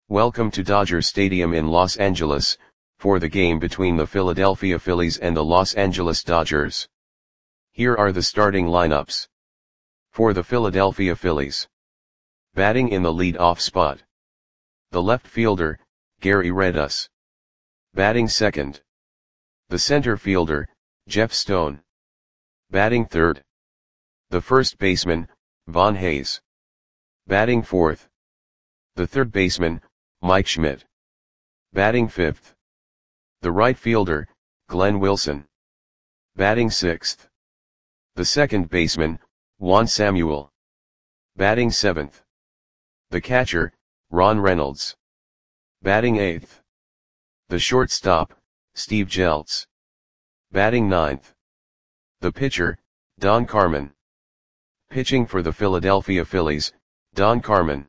Welcome to Dodger Stadium in Los Angeles, for the game between the Philadelphia Phillies and the Los Angeles Dodgers. Here are the starting lineups. For the Philadelphia Phillies. Batting in the lead-off spot. The left fielder, Gary Redus. Batting second. The center fielder, Jeff Stone. Batting third. The first baseman, Von Hayes. Batting fourth. The third baseman, Mike Schmidt. Batting fifth. The right fielder, Glenn Wilson. Batting sixth. The second baseman, Juan Samuel. Batting seventh. The catcher, Ron Reynolds. Batting eighth. The shortstop, Steve Jeltz. Batting ninth. The pitcher, Don Carmen. Pitching for the Philadelphia Phillies, Don Carmen.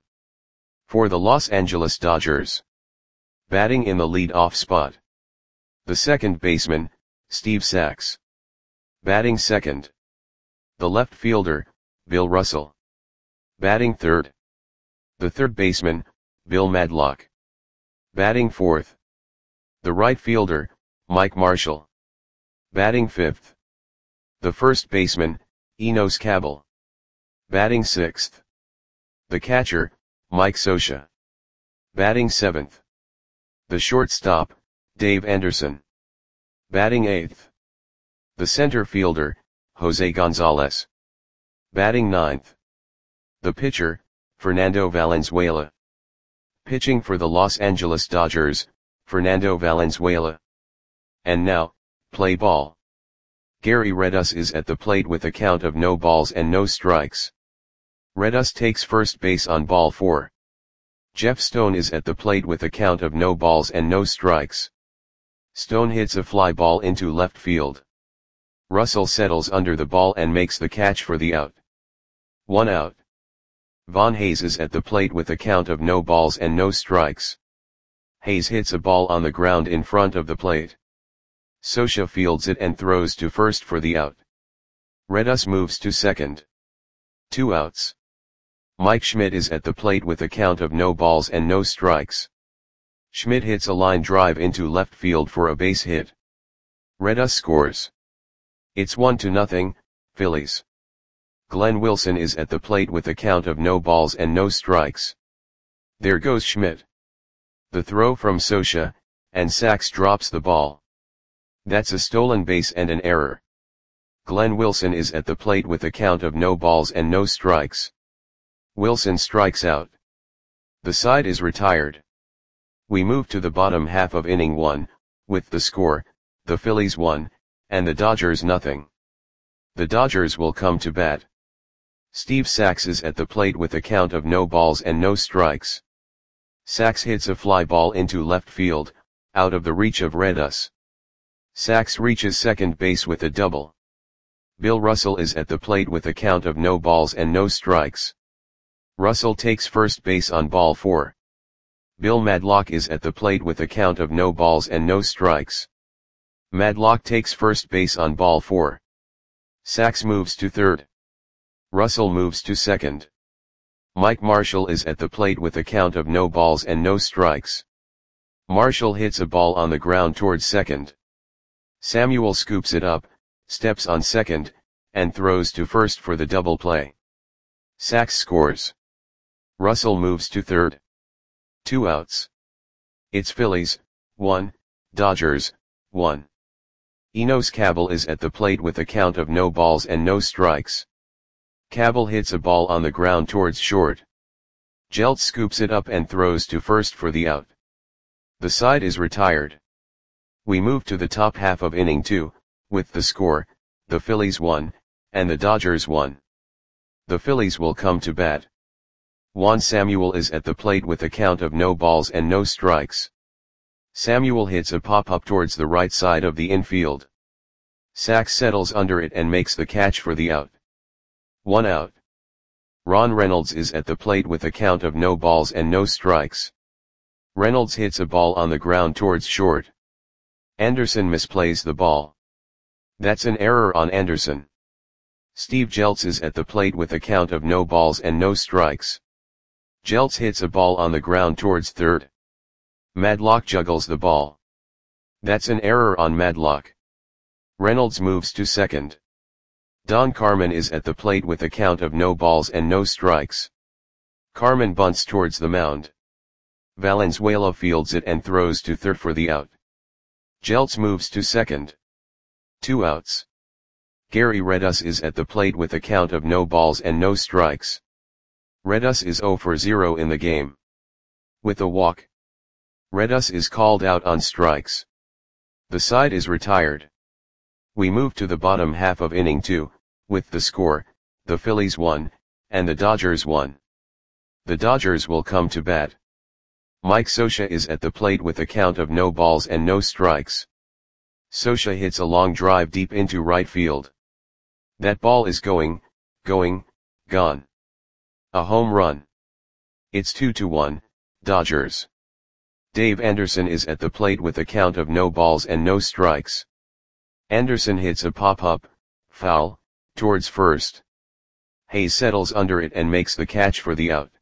For the Los Angeles Dodgers. Batting in the lead-off spot. The second baseman, Steve Sax. Batting second. The left fielder, Bill Russell. Batting third. The third baseman, Bill Madlock. Batting fourth. The right fielder, Mike Marshall. Batting fifth. The first baseman, Enos Cabell. Batting sixth. The catcher, Mike Scioscia. Batting seventh. The shortstop, Dave Anderson. Batting eighth. The center fielder, Jose Gonzalez. Batting ninth. The pitcher, Fernando Valenzuela. Pitching for the Los Angeles Dodgers, Fernando Valenzuela. And now, play ball. Gary Redus is at the plate with a count of no balls and no strikes. Redus takes first base on ball 4. Jeff Stone is at the plate with a count of no balls and no strikes. Stone hits a fly ball into left field. Russell settles under the ball and makes the catch for the out. 1 out. Von Hayes is at the plate with a count of no balls and no strikes. Hayes hits a ball on the ground in front of the plate. Scioscia fields it and throws to first for the out. Redus moves to second. 2 outs. Mike Schmidt is at the plate with a count of no balls and no strikes. Schmidt hits a line drive into left field for a base hit. Redus scores. It's 1-0, Phillies. Glenn Wilson is at the plate with a count of no balls and no strikes. There goes Schmidt. The throw from Scioscia, and Sax drops the ball. That's a stolen base and an error. Glenn Wilson is at the plate with a count of no balls and no strikes. Wilson strikes out. The side is retired. We move to the bottom half of inning 1, with the score, the Phillies 1, and the Dodgers 0. The Dodgers will come to bat. Steve Sax is at the plate with a count of no balls and no strikes. Sax hits a fly ball into left field, out of the reach of Redus. Sax reaches second base with a double. Bill Russell is at the plate with a count of no balls and no strikes. Russell takes first base on ball 4. Bill Madlock is at the plate with a count of no balls and no strikes. Madlock takes first base on ball 4. Sax moves to third. Russell moves to second. Mike Marshall is at the plate with a count of no balls and no strikes. Marshall hits a ball on the ground towards second. Samuel scoops it up, steps on second, and throws to first for the double play. Sax scores. Russell moves to third. 2 outs. It's Phillies, 1, Dodgers, 1. Enos Cabell is at the plate with a count of no balls and no strikes. Cabell hits a ball on the ground towards short. Jeltz scoops it up and throws to first for the out. The side is retired. We move to the top half of inning 2, with the score, the Phillies 1, and the Dodgers 1. The Phillies will come to bat. Juan Samuel is at the plate with a count of no balls and no strikes. Samuel hits a pop-up towards the right side of the infield. Sax settles under it and makes the catch for the out. 1 out. Ron Reynolds is at the plate with a count of no balls and no strikes. Reynolds hits a ball on the ground towards short. Anderson misplays the ball. That's an error on Anderson. Steve Jeltz is at the plate with a count of no balls and no strikes. Jeltz hits a ball on the ground towards third. Madlock juggles the ball. That's an error on Madlock. Reynolds moves to second. Don Carmen is at the plate with a count of no balls and no strikes. Carmen bunts towards the mound. Valenzuela fields it and throws to third for the out. Jeltz moves to second. 2 outs. Gary Redus is at the plate with a count of no balls and no strikes. Redus is 0 for 0 in the game. With a walk, Redus is called out on strikes. The side is retired. We move to the bottom half of inning 2, with the score, the Phillies 1, and the Dodgers 1. The Dodgers will come to bat. Mike Scioscia is at the plate with a count of no balls and no strikes. Scioscia hits a long drive deep into right field. That ball is going, gone. A home run. It's 2-1, Dodgers. Dave Anderson is at the plate with a count of no balls and no strikes. Anderson hits a pop-up, foul, towards first. Hayes settles under it and makes the catch for the out.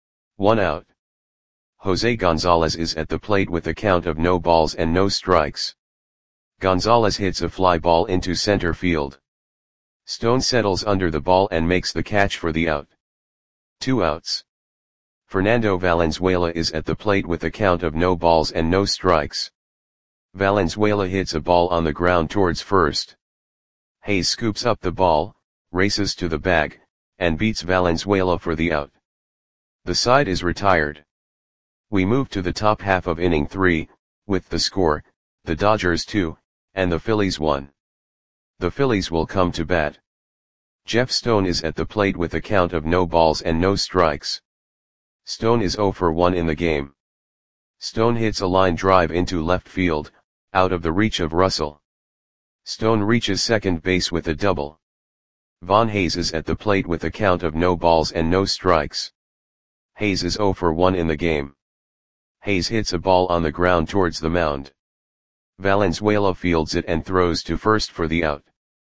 1 out. Jose Gonzalez is at the plate with a count of no balls and no strikes. Gonzalez hits a fly ball into center field. Stone settles under the ball and makes the catch for the out. 2 outs. Fernando Valenzuela is at the plate with a count of no balls and no strikes. Valenzuela hits a ball on the ground towards first. Hayes scoops up the ball, races to the bag, and beats Valenzuela for the out. The side is retired. We move to the top half of inning 3, with the score, the Dodgers 2, and the Phillies 1. The Phillies will come to bat. Jeff Stone is at the plate with a count of no balls and no strikes. Stone is 0 for 1 in the game. Stone hits a line drive into left field, out of the reach of Russell. Stone reaches second base with a double. Von Hayes is at the plate with a count of no balls and no strikes. Hayes is 0 for 1 in the game. Hayes hits a ball on the ground towards the mound. Valenzuela fields it and throws to first for the out.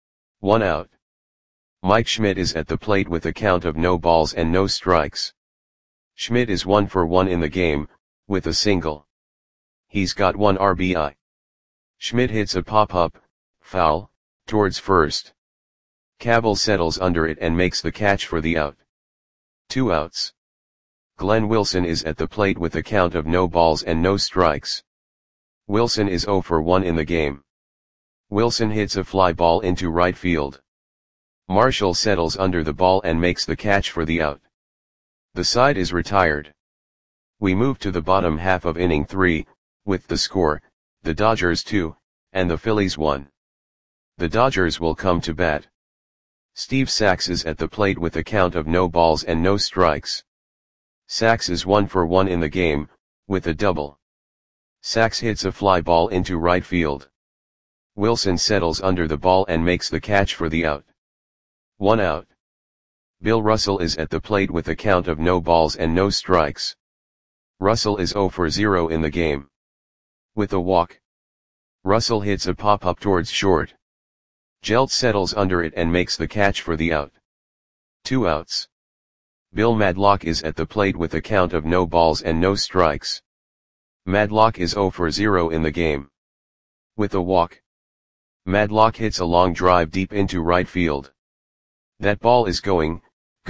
1 out. Mike Schmidt is at the plate with a count of no balls and no strikes. Schmidt is 1 for 1 in the game, with a single. He's got 1 RBI. Schmidt hits a pop-up, foul, towards first. Cabell settles under it and makes the catch for the out. 2 outs. Glenn Wilson is at the plate with a count of no balls and no strikes. Wilson is 0 for 1 in the game. Wilson hits a fly ball into right field. Marshall settles under the ball and makes the catch for the out. The side is retired. We move to the bottom half of inning 3, with the score, the Dodgers 2, and the Phillies 1. The Dodgers will come to bat. Steve Sax is at the plate with a count of no balls and no strikes. Sax is 1 for 1 in the game, with a double. Sax hits a fly ball into right field. Wilson settles under the ball and makes the catch for the out. 1 out. Bill Russell is at the plate with a count of no balls and no strikes. Russell is 0 for 0 in the game. With a walk, Russell hits a pop-up towards short. Jeltz settles under it and makes the catch for the out. 2 outs. Bill Madlock is at the plate with a count of no balls and no strikes. Madlock is 0 for 0 in the game. With a walk, Madlock hits a long drive deep into right field. That ball is going,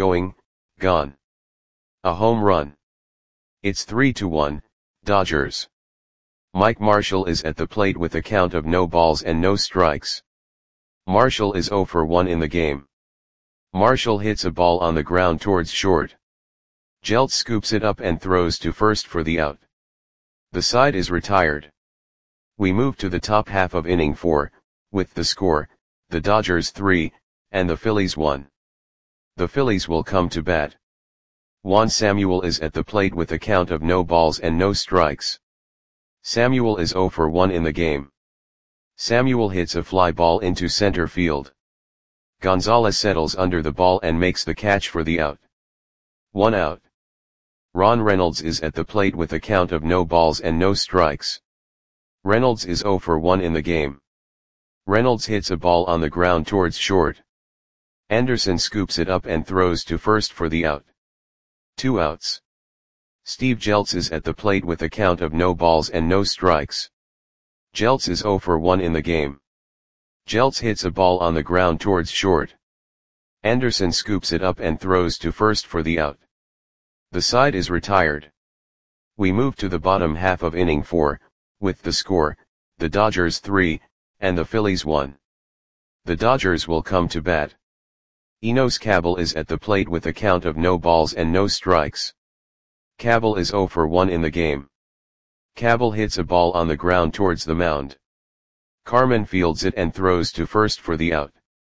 gone. A home run. It's 3-1, Dodgers. Mike Marshall is at the plate with a count of no balls and no strikes. Marshall is 0 for 1 in the game. Marshall hits a ball on the ground towards short. Jeltz scoops it up and throws to first for the out. The side is retired. We move to the top half of inning 4, with the score, the Dodgers 3, and the Phillies 1. The Phillies will come to bat. Juan Samuel is at the plate with a count of no balls and no strikes. Samuel is 0 for 1 in the game. Samuel hits a fly ball into center field. Gonzalez settles under the ball and makes the catch for the out. 1 out. Ron Reynolds is at the plate with a count of no balls and no strikes. Reynolds is 0 for 1 in the game. Reynolds hits a ball on the ground towards short. Anderson scoops it up and throws to first for the out. 2 outs. Steve Jeltz is at the plate with a count of no balls and no strikes. Jeltz is 0 for 1 in the game. Jeltz hits a ball on the ground towards short. Anderson scoops it up and throws to first for the out. The side is retired. We move to the bottom half of inning 4, with the score, the Dodgers 3, and the Phillies 1. The Dodgers will come to bat. Enos Cabell is at the plate with a count of no balls and no strikes. Cabell is 0 for 1 in the game. Cabell hits a ball on the ground towards the mound. Carmen fields it and throws to first for the out.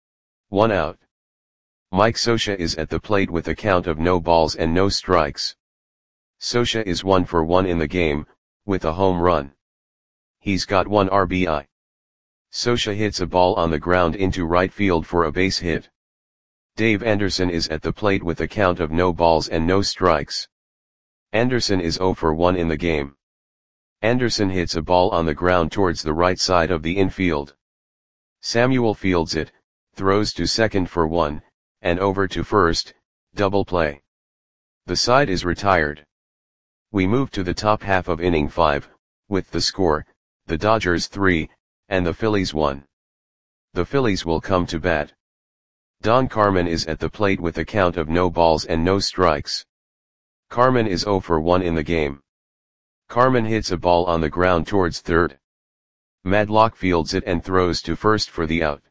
1 out. Mike Scioscia is at the plate with a count of no balls and no strikes. Scioscia is 1 for 1 in the game, with a home run. He's got 1 RBI. Scioscia hits a ball on the ground into right field for a base hit. Dave Anderson is at the plate with a count of no balls and no strikes. Anderson is 0 for 1 in the game. Anderson hits a ball on the ground towards the right side of the infield. Samuel fields it, throws to second for 1, and over to first, double play. The side is retired. We move to the top half of inning 5, with the score, the Dodgers 3, and the Phillies 1. The Phillies will come to bat. Don Carmen is at the plate with a count of no balls and no strikes. Carmen is 0 for 1 in the game. Carmen hits a ball on the ground towards third. Madlock fields it and throws to first for the out.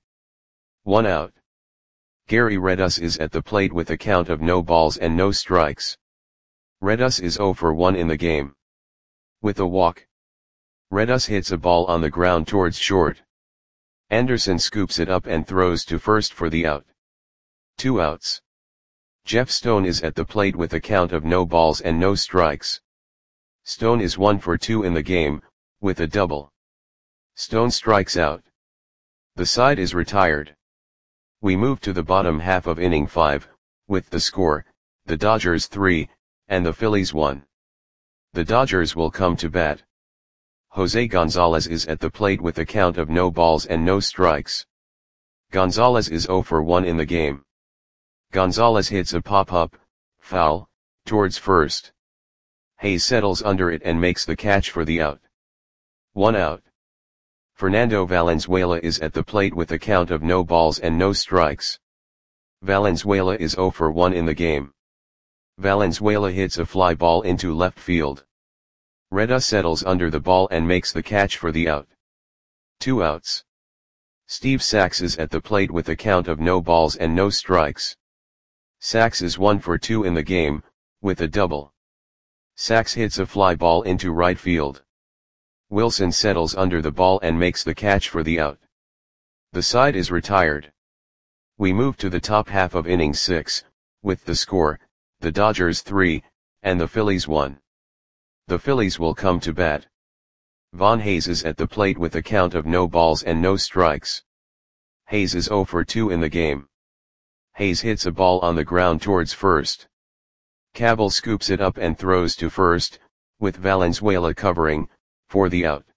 1 out. Gary Redus is at the plate with a count of no balls and no strikes. Redus is 0 for 1 in the game. With a walk. Redus hits a ball on the ground towards short. Anderson scoops it up and throws to first for the out. 2 outs. Jeff Stone is at the plate with a count of no balls and no strikes. Stone is 1 for 2 in the game, with a double. Stone strikes out. The side is retired. We move to the bottom half of inning 5, with the score, the Dodgers 3, and the Phillies 1. The Dodgers will come to bat. Jose Gonzalez is at the plate with a count of no balls and no strikes. Gonzalez is 0 for 1 in the game. Gonzalez hits a pop-up, foul, towards first. Hayes settles under it and makes the catch for the out. 1 out. Fernando Valenzuela is at the plate with a count of no balls and no strikes. Valenzuela is 0 for 1 in the game. Valenzuela hits a fly ball into left field. Redus settles under the ball and makes the catch for the out. 2 outs. Steve Sax is at the plate with a count of no balls and no strikes. Sax is 1 for 2 in the game, with a double. Sax hits a fly ball into right field. Wilson settles under the ball and makes the catch for the out. The side is retired. We move to the top half of inning 6, with the score, the Dodgers 3, and the Phillies 1. The Phillies will come to bat. Von Hayes is at the plate with a count of no balls and no strikes. Hayes is 0 for 2 in the game. Hayes hits a ball on the ground towards first. Cabell scoops it up and throws to first, with Valenzuela covering, for the out.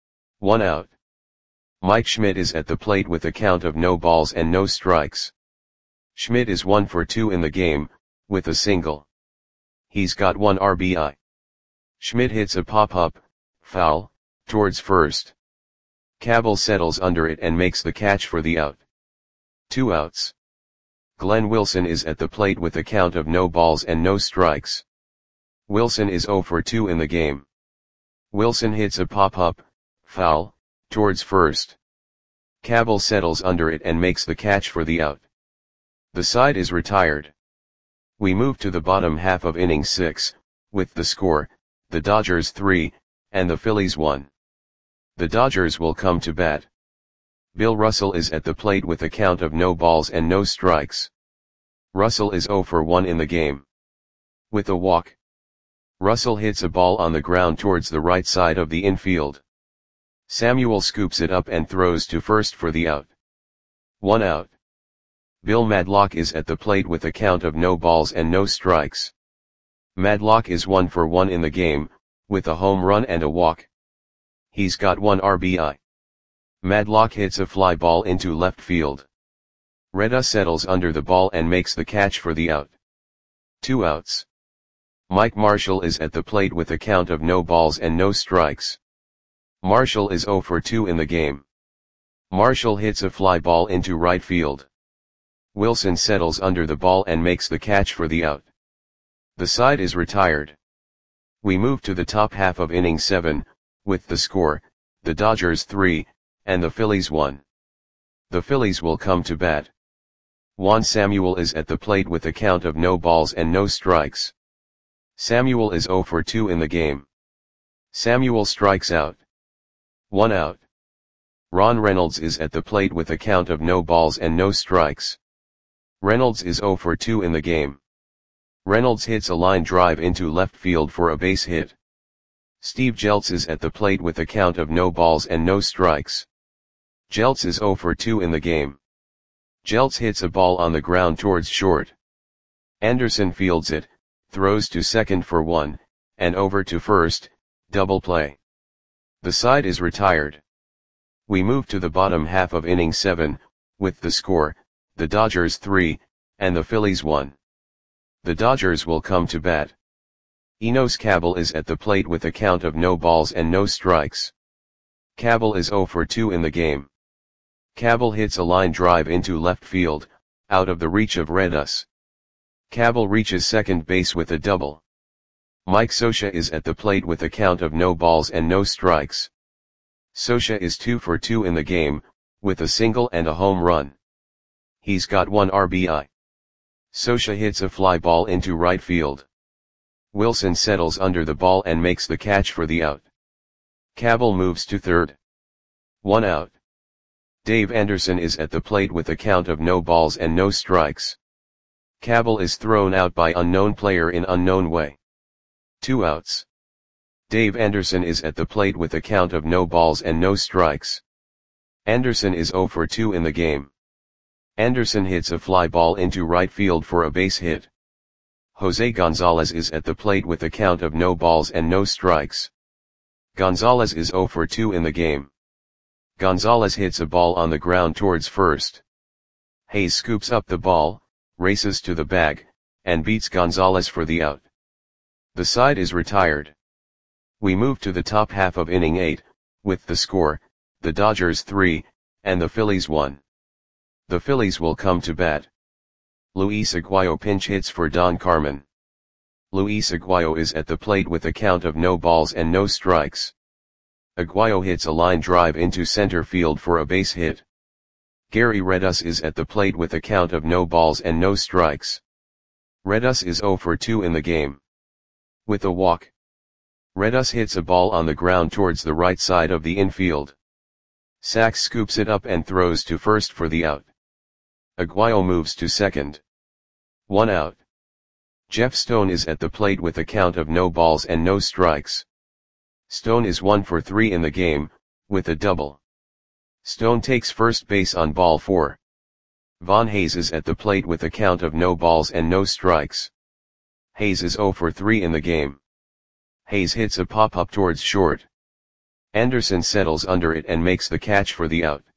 1 out. Mike Schmidt is at the plate with a count of no balls and no strikes. Schmidt is 1 for 2 in the game, with a single. He's got 1 RBI. Schmidt hits a pop-up, foul, towards first. Cabell settles under it and makes the catch for the out. 2 outs. Glenn Wilson is at the plate with a count of no balls and no strikes. Wilson is 0 for 2 in the game. Wilson hits a pop-up, foul, towards first. Cabell settles under it and makes the catch for the out. The side is retired. We move to the bottom half of inning 6, with the score, the Dodgers 3, and the Phillies 1. The Dodgers will come to bat. Bill Russell is at the plate with a count of no balls and no strikes. Russell is 0 for 1 in the game. With a walk. Russell hits a ball on the ground towards the right side of the infield. Samuel scoops it up and throws to first for the out. 1 out. Bill Madlock is at the plate with a count of no balls and no strikes. Madlock is 1 for 1 in the game, with a home run and a walk. He's got 1 RBI. Madlock hits a fly ball into left field. Redus settles under the ball and makes the catch for the out. 2 outs. Mike Marshall is at the plate with a count of no balls and no strikes. Marshall is 0 for 2 in the game. Marshall hits a fly ball into right field. Wilson settles under the ball and makes the catch for the out. The side is retired. We move to the top half of inning 7, with the score, the Dodgers 3, and the Phillies 1. The Phillies will come to bat. Juan Samuel is at the plate with a count of no balls and no strikes. Samuel is 0 for 2 in the game. Samuel strikes out. 1 out. Ron Reynolds is at the plate with a count of no balls and no strikes. Reynolds is 0 for 2 in the game. Reynolds hits a line drive into left field for a base hit. Steve Jeltz is at the plate with a count of no balls and no strikes. Jeltz is 0 for 2 in the game. Jeltz hits a ball on the ground towards short. Anderson fields it, throws to second for 1, and over to first, double play. The side is retired. We move to the bottom half of inning 7, with the score, the Dodgers 3, and the Phillies 1. The Dodgers will come to bat. Enos Cabell is at the plate with a count of no balls and no strikes. Cabell is 0 for 2 in the game. Cabell hits a line drive into left field, out of the reach of Redus. Cabell reaches second base with a double. Mike Scioscia is at the plate with a count of no balls and no strikes. Scioscia is 2 for 2 in the game, with a single and a home run. He's got 1 RBI. Scioscia hits a fly ball into right field. Wilson settles under the ball and makes the catch for the out. Cabell moves to third. 1 out. Dave Anderson is at the plate with a count of no balls and no strikes. Cabell is thrown out by unknown player in unknown way. 2 outs. Dave Anderson is at the plate with a count of no balls and no strikes. Anderson is 0 for 2 in the game. Anderson hits a fly ball into right field for a base hit. Jose Gonzalez is at the plate with a count of no balls and no strikes. Gonzalez is 0 for 2 in the game. Gonzalez hits a ball on the ground towards first. Hayes scoops up the ball, races to the bag, and beats Gonzalez for the out. The side is retired. We move to the top half of inning 8, with the score, the Dodgers 3, and the Phillies 1. The Phillies will come to bat. Luis Aguayo pinch hits for Don Carmen. Luis Aguayo is at the plate with a count of no balls and no strikes. Aguayo hits a line drive into center field for a base hit. Gary Redus is at the plate with a count of no balls and no strikes. Redus is 0 for 2 in the game. With a walk. Redus hits a ball on the ground towards the right side of the infield. Sachs scoops it up and throws to first for the out. Aguayo moves to second. 1 out. Jeff Stone is at the plate with a count of no balls and no strikes. Stone is 1 for 3 in the game, with a double. Stone takes first base on ball 4. Von Hayes is at the plate with a count of no balls and no strikes. Hayes is 0 for 3 in the game. Hayes hits a pop-up towards short. Anderson settles under it and makes the catch for the out.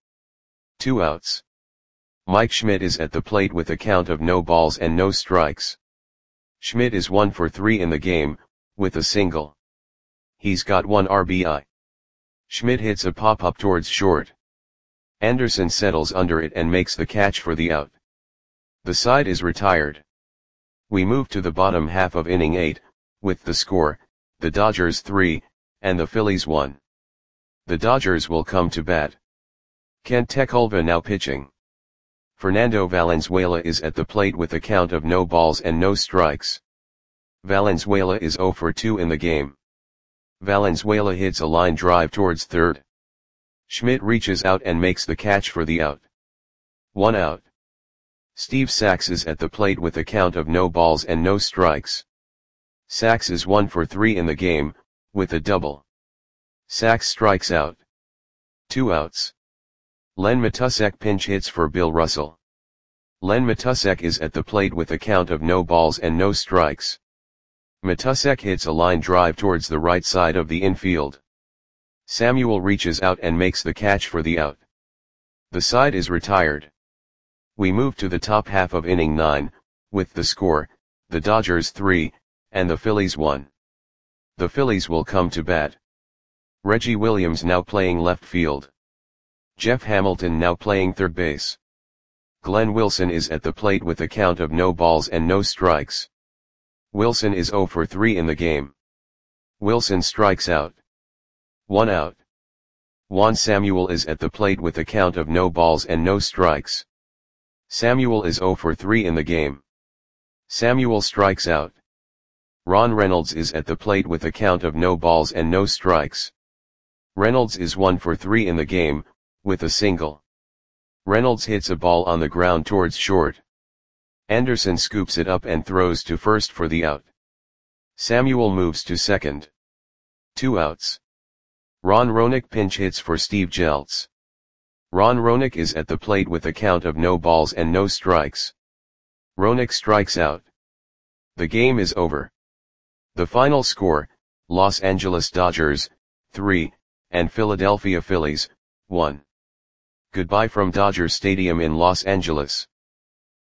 2 outs. Mike Schmidt is at the plate with a count of no balls and no strikes. Schmidt is 1 for 3 in the game, with a single. He's got 1 RBI. Schmidt hits a pop-up towards short. Anderson settles under it and makes the catch for the out. The side is retired. We move to the bottom half of inning 8, with the score, the Dodgers 3, and the Phillies 1. The Dodgers will come to bat. Kent Tekulve now pitching. Fernando Valenzuela is at the plate with a count of no balls and no strikes. Valenzuela is 0 for 2 in the game. Valenzuela hits a line drive towards third. Schmidt reaches out and makes the catch for the out. 1 out. Steve Sachs is at the plate with a count of no balls and no strikes. Sachs is 1 for 3 in the game, with a double. Sachs strikes out. 2 outs. Len Matusek pinch hits for Bill Russell. Len Matusek is at the plate with a count of no balls and no strikes. Matusek hits a line drive towards the right side of the infield. Samuel reaches out and makes the catch for the out. The side is retired. We move to the top half of inning 9, with the score, the Dodgers 3, and the Phillies won. The Phillies will come to bat. Reggie Williams now playing left field. Jeff Hamilton now playing third base. Glenn Wilson is at the plate with a count of no balls and no strikes. Wilson is 0 for 3 in the game. Wilson strikes out. 1 out. Juan Samuel is at the plate with a count of no balls and no strikes. Samuel is 0 for 3 in the game. Samuel strikes out. Ron Reynolds is at the plate with a count of no balls and no strikes. Reynolds is 1 for 3 in the game, with a single. Reynolds hits a ball on the ground towards short. Anderson scoops it up and throws to first for the out. Samuel moves to second. 2 outs. Ron Roenick pinch hits for Steve Jeltz. Ron Roenick is at the plate with a count of no balls and no strikes. Roenick strikes out. The game is over. The final score, Los Angeles Dodgers, 3, and Philadelphia Phillies, 1. Goodbye from Dodger Stadium in Los Angeles.